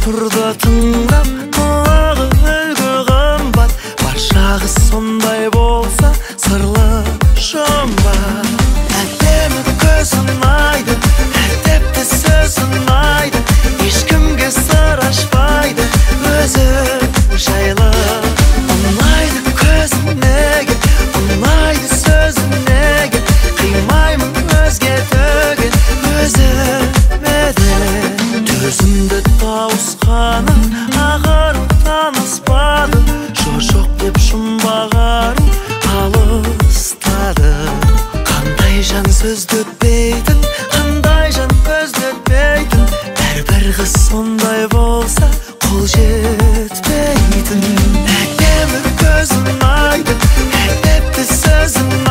тұрды тыңдап, құлағы үлгі қымбат. Бар жағы сондай болса, сырлы жұмбақ. Әдемі көзін айды, әдепті сөзін айды, ешкімге сыр ашпайды, өзі жайлы. Ұнайды көзін неге, ұнайды сөзін неге, қимаймын өзге төге, өзі меде. Төзімді тауысқаны, ақыры таныспады, жоқ деп жұмбағарын алыстады. Қандай жан сөзді өтпейтін, қандай жан көзді өтпейтін, әрбір қыз сондай болса қол жетпейтін. Әдемі көзін айды, әдепті сөзін